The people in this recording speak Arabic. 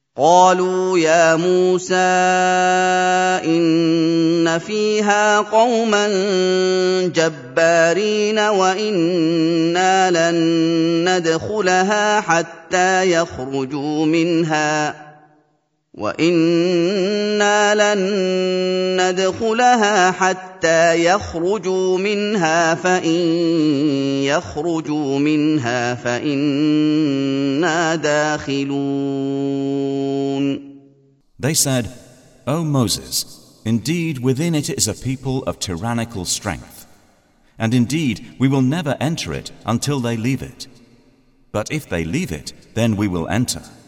قالوا يا موسى إن فيها قوما جبارين وإنا لن ندخلها حتى يخرجوا منها فإن يخرجوا منها فإنا داخلون. They said, O Moses, indeed within it is a people of tyrannical strength, and indeed we will never enter it until they leave it. But if they leave it, then we will enter.